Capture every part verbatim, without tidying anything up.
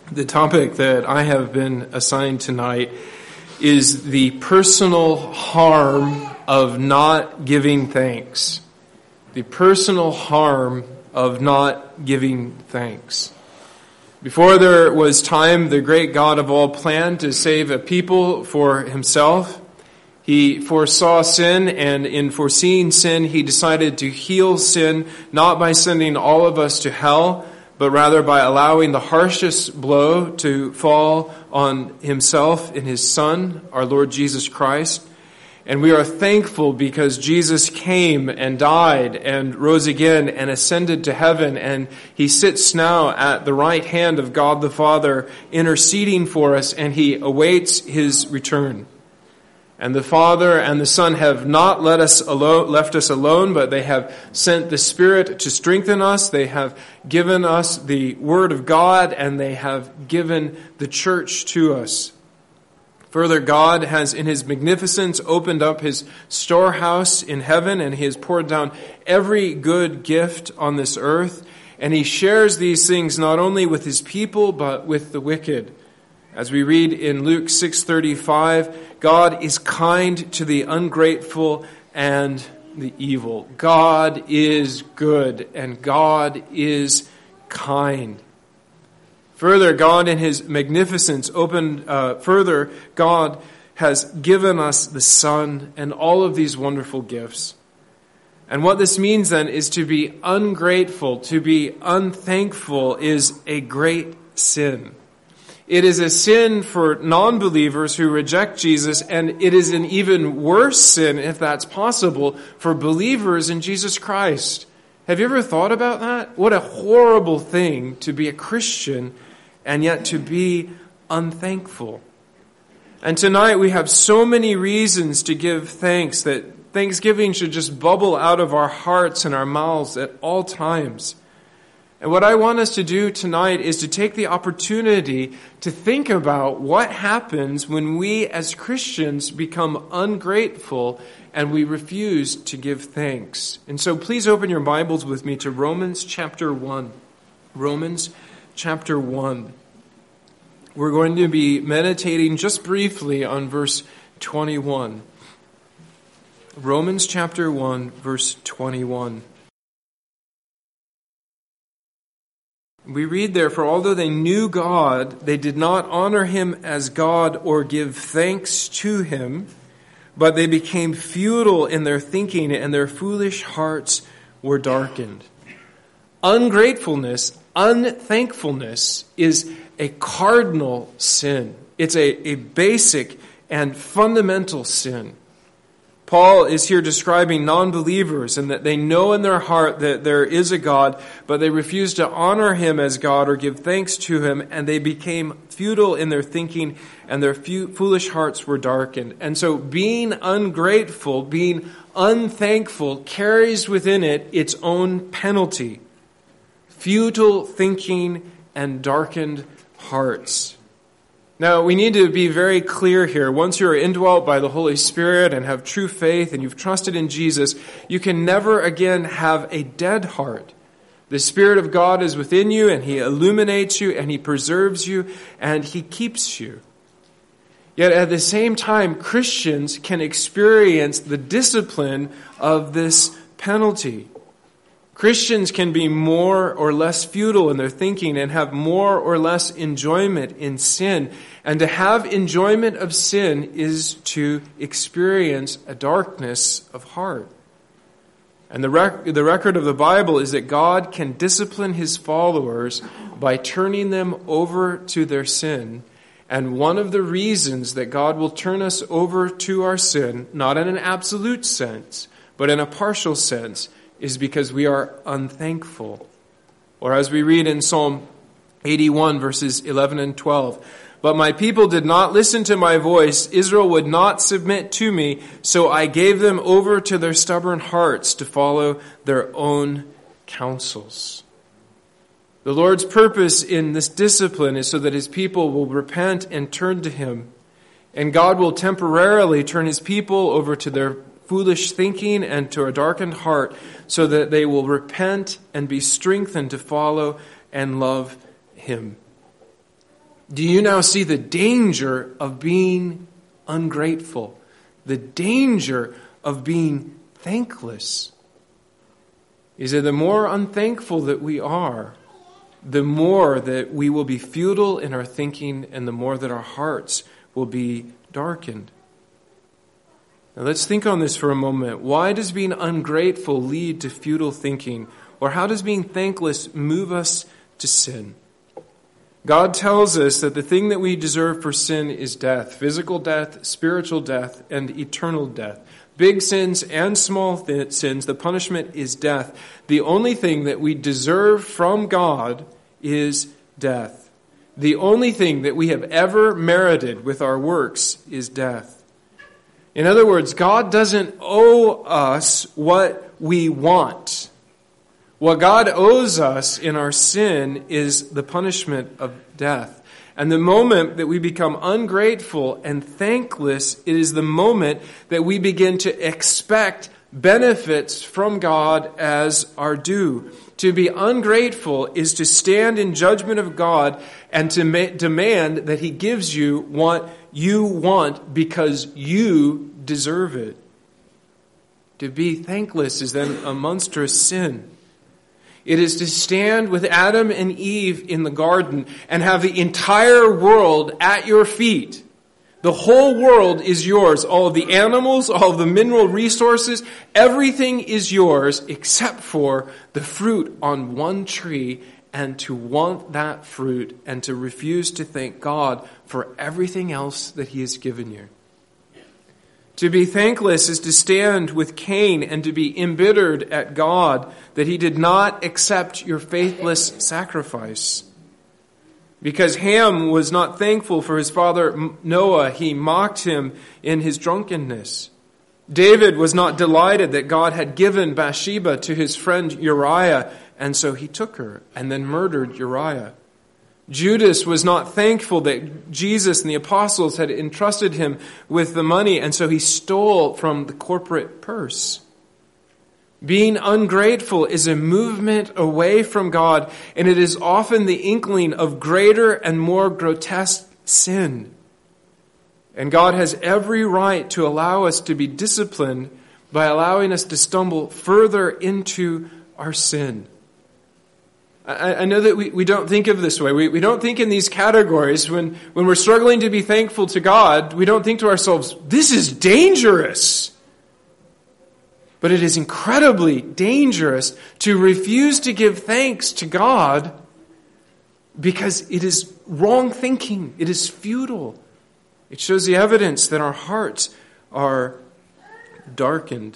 The topic that I have been assigned tonight is the personal harm of not giving thanks. The personal harm of not giving thanks. Before there was time, the great God of all planned to save a people for himself. He foresaw sin, and in foreseeing sin, he decided to heal sin, not by sending all of us to hell, but rather by allowing the harshest blow to fall on himself in his Son, our Lord Jesus Christ. And we are thankful because Jesus came and died and rose again and ascended to heaven, and he sits now at the right hand of God the Father interceding for us, and he awaits his return. And the Father and the Son have not let us alone, left us alone, but they have sent the Spirit to strengthen us. They have given us the Word of God, and they have given the church to us. Further, God has in his magnificence opened up his storehouse in heaven, and he has poured down every good gift on this earth. And he shares these things not only with his people, but with the wicked. As we read in Luke six thirty-five, God is kind to the ungrateful and the evil. God is good, and God is kind. Further, God in his magnificence opened, uh, further, God has given us the Son and all of these wonderful gifts. And what this means then is to be ungrateful, to be unthankful is a great sin. It is a sin for non-believers who reject Jesus, and it is an even worse sin, if that's possible, for believers in Jesus Christ. Have you ever thought about that? What a horrible thing to be a Christian and yet to be unthankful. And tonight we have so many reasons to give thanks that thanksgiving should just bubble out of our hearts and our mouths at all times. And what I want us to do tonight is to take the opportunity to think about what happens when we as Christians become ungrateful and we refuse to give thanks. And so please open your Bibles with me to Romans chapter one. Romans chapter one. We're going to be meditating just briefly on verse twenty-one. Romans chapter one, verse twenty-one. We read there, "For although they knew God, they did not honor him as God or give thanks to him, but they became futile in their thinking, and their foolish hearts were darkened." Ungratefulness, unthankfulness is a cardinal sin. It's a, a basic and fundamental sin. Paul is here describing non-believers and that they know in their heart that there is a God, but they refuse to honor him as God or give thanks to him, and they became futile in their thinking, and their foolish hearts were darkened. And so being ungrateful, being unthankful, carries within it its own penalty. Futile thinking and darkened hearts. Now, we need to be very clear here. Once you are indwelt by the Holy Spirit and have true faith and you've trusted in Jesus, you can never again have a dead heart. The Spirit of God is within you, and he illuminates you, and he preserves you, and he keeps you. Yet at the same time, Christians can experience the discipline of this penalty. Christians can be more or less futile in their thinking and have more or less enjoyment in sin. And to have enjoyment of sin is to experience a darkness of heart. And the, rec- the record of the Bible is that God can discipline his followers by turning them over to their sin. And one of the reasons that God will turn us over to our sin, not in an absolute sense, but in a partial sense, is because we are unthankful. Or as we read in Psalm eighty-one, verses eleven and twelve, "But my people did not listen to my voice. Israel would not submit to me, so I gave them over to their stubborn hearts to follow their own counsels." The Lord's purpose in this discipline is so that his people will repent and turn to him. And God will temporarily turn his people over to their foolish thinking and to a darkened heart, so that they will repent and be strengthened to follow and love him. Do you now see the danger of being ungrateful? The danger of being thankless? Is that the more unthankful that we are, the more that we will be futile in our thinking and the more that our hearts will be darkened. Now let's think on this for a moment. Why does being ungrateful lead to futile thinking? Or how does being thankless move us to sin? God tells us that the thing that we deserve for sin is death, physical death, spiritual death, and eternal death. Big sins and small th- sins, the punishment is death. The only thing that we deserve from God is death. The only thing that we have ever merited with our works is death. In other words, God doesn't owe us what we want. What God owes us in our sin is the punishment of death. And the moment that we become ungrateful and thankless, it is the moment that we begin to expect benefits from God as our due. To be ungrateful is to stand in judgment of God and to ma- demand that He gives you what you want because you deserve it. To be thankless is then a monstrous sin. It is to stand with Adam and Eve in the garden and have the entire world at your feet. The whole world is yours. All of the animals, all of the mineral resources, everything is yours except for the fruit on one tree, and to want that fruit and to refuse to thank God for everything else that He has given you. To be thankless is to stand with Cain and to be embittered at God that He did not accept your faithless sacrifice. Because Ham was not thankful for his father Noah, he mocked him in his drunkenness. David was not delighted that God had given Bathsheba to his friend Uriah, and so he took her and then murdered Uriah. Judas was not thankful that Jesus and the apostles had entrusted him with the money, and so he stole from the corporate purse. Being ungrateful is a movement away from God, and it is often the inkling of greater and more grotesque sin. And God has every right to allow us to be disciplined by allowing us to stumble further into our sin. I, I know that we, we don't think of this way. We, we don't think in these categories. When, when we're struggling to be thankful to God, we don't think to ourselves, this is dangerous. But it is incredibly dangerous to refuse to give thanks to God because it is wrong thinking. It is futile. It shows the evidence that our hearts are darkened.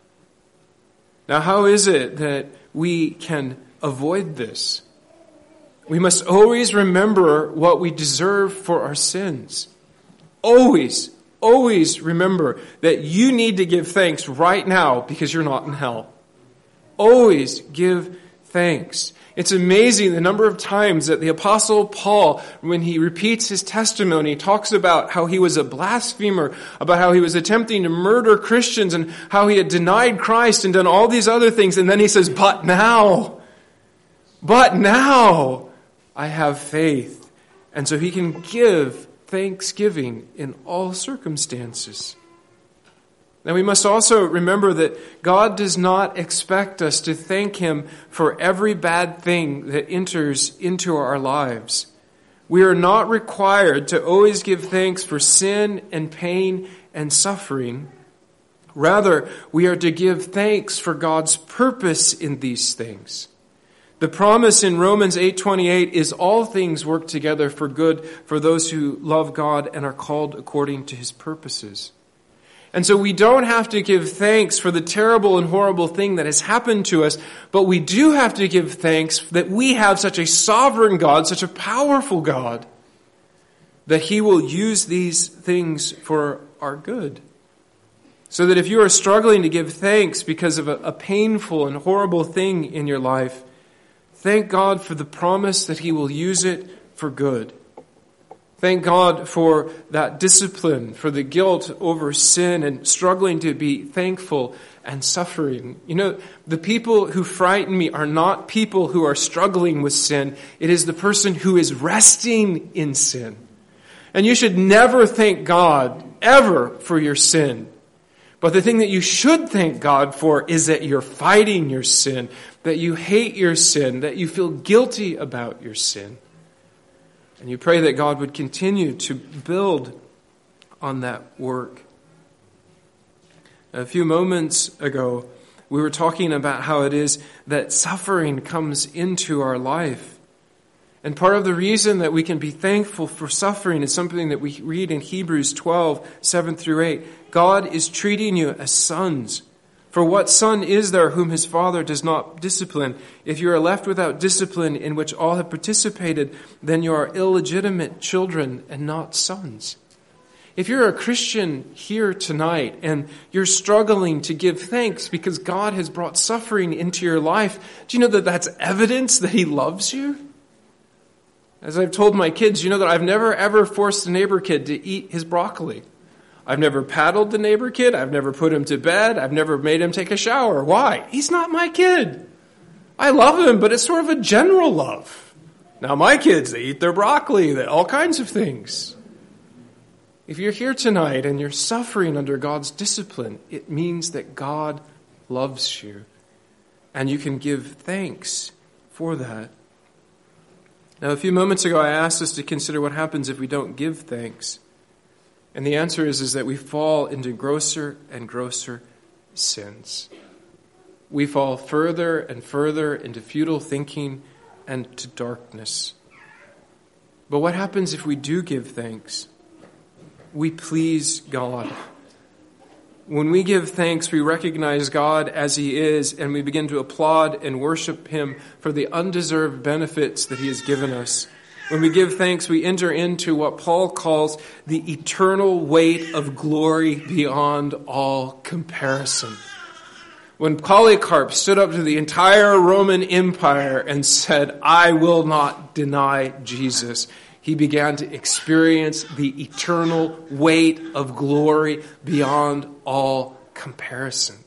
Now, how is it that we can avoid this? We must always remember what we deserve for our sins. Always, always remember that you need to give thanks right now because you're not in hell. Always give thanks. It's amazing the number of times that the Apostle Paul, when he repeats his testimony, talks about how he was a blasphemer, about how he was attempting to murder Christians, and how he had denied Christ and done all these other things. And then he says, but now, but now I have faith. And so he can give thanksgiving in all circumstances. Now we must also remember that God does not expect us to thank Him for every bad thing that enters into our lives. We are not required to always give thanks for sin and pain and suffering. Rather, we are to give thanks for God's purpose in these things. The promise in Romans eight twenty-eight is all things work together for good for those who love God and are called according to His purposes. And so we don't have to give thanks for the terrible and horrible thing that has happened to us, but we do have to give thanks that we have such a sovereign God, such a powerful God, that He will use these things for our good. So that if you are struggling to give thanks because of a, a painful and horrible thing in your life, thank God for the promise that He will use it for good. Thank God for that discipline, for the guilt over sin and struggling to be thankful and suffering. You know, the people who frighten me are not people who are struggling with sin. It is the person who is resting in sin. And you should never thank God, ever, for your sin. But the thing that you should thank God for is that you're fighting your sin, that you hate your sin, that you feel guilty about your sin. And you pray that God would continue to build on that work. A few moments ago, we were talking about how it is that suffering comes into our life. And part of the reason that we can be thankful for suffering is something that we read in Hebrews twelve, seven through eight. God is treating you as sons. For what son is there whom his father does not discipline? If you are left without discipline in which all have participated, then you are illegitimate children and not sons. If you're a Christian here tonight and you're struggling to give thanks because God has brought suffering into your life, do you know that that's evidence that he loves you? As I've told my kids, you know that I've never ever forced a neighbor kid to eat his broccoli. I've never paddled the neighbor kid. I've never put him to bed. I've never made him take a shower. Why? He's not my kid. I love him, but it's sort of a general love. Now my kids, they eat their broccoli, they, all kinds of things. If you're here tonight and you're suffering under God's discipline, it means that God loves you. And you can give thanks for that. Now, a few moments ago, I asked us to consider what happens if we don't give thanks. And the answer is, is that we fall into grosser and grosser sins. We fall further and further into futile thinking and to darkness. But what happens if we do give thanks? We please God. When we give thanks, we recognize God as he is, and we begin to applaud and worship him for the undeserved benefits that he has given us. When we give thanks, we enter into what Paul calls the eternal weight of glory beyond all comparison. When Polycarp stood up to the entire Roman Empire and said, "I will not deny Jesus," he began to experience the eternal weight of glory beyond all comparison.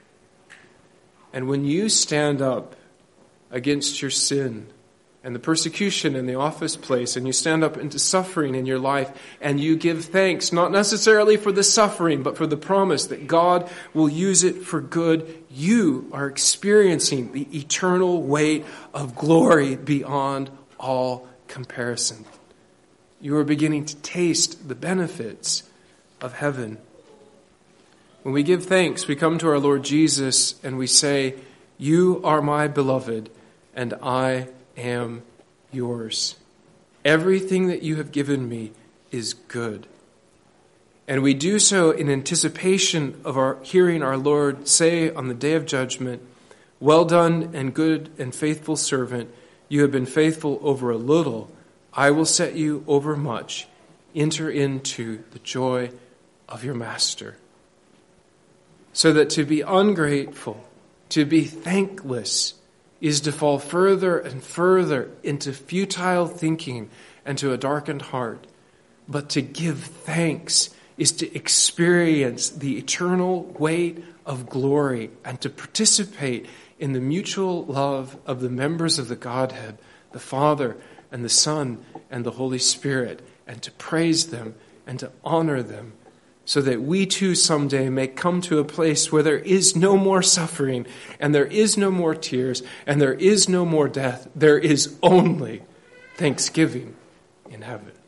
And when you stand up against your sin and the persecution in the office place, and you stand up into suffering in your life, and you give thanks, not necessarily for the suffering, but for the promise that God will use it for good, you are experiencing the eternal weight of glory beyond all comparison. You are beginning to taste the benefits of heaven. When we give thanks, we come to our Lord Jesus and we say, "You are my beloved, and I am yours. Everything that you have given me is good." And we do so in anticipation of our hearing our Lord say on the day of judgment, "Well done and good and faithful servant. You have been faithful over a little. I will set you over much. Enter into the joy of your master." So that to be ungrateful, to be thankless, is to fall further and further into futile thinking and to a darkened heart. But to give thanks is to experience the eternal weight of glory and to participate in the mutual love of the members of the Godhead, the Father and the Son and the Holy Spirit, and to praise them and to honor them, so that we too someday may come to a place where there is no more suffering, and there is no more tears, and there is no more death. There is only thanksgiving in heaven.